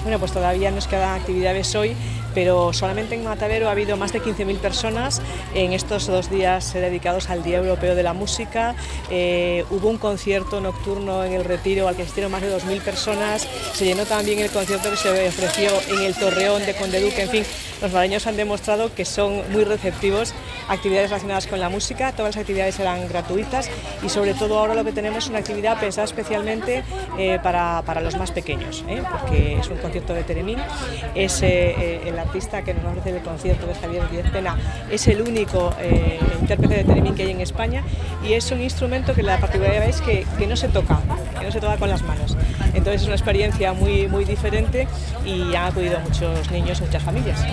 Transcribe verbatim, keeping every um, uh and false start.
Bueno, pues todavía nos quedan actividades hoy, pero solamente en Matadero ha habido más de quince mil personas en estos dos días dedicados al Día Europeo de la Música. Eh, hubo un concierto nocturno en el Retiro al que asistieron más de dos mil personas, se llenó también el concierto que se ofreció en el Torreón de Conde Duque. En fin, los malagueños han demostrado que son muy receptivos a actividades relacionadas con la música. Todas las actividades eran gratuitas y sobre todo ahora lo que tenemos es una actividad pensada especialmente eh, para, para los más pequeños, ¿eh? porque es un concierto de Teremín. Es eh, el artista que nos ofrece el concierto, de Javier Díez Pena, es el único eh, intérprete de Teremín que hay en España, y es un instrumento que la particularidad es que, que no se toca, que no se toca con las manos. Entonces es una experiencia muy, muy diferente y han acudido muchos niños y muchas familias.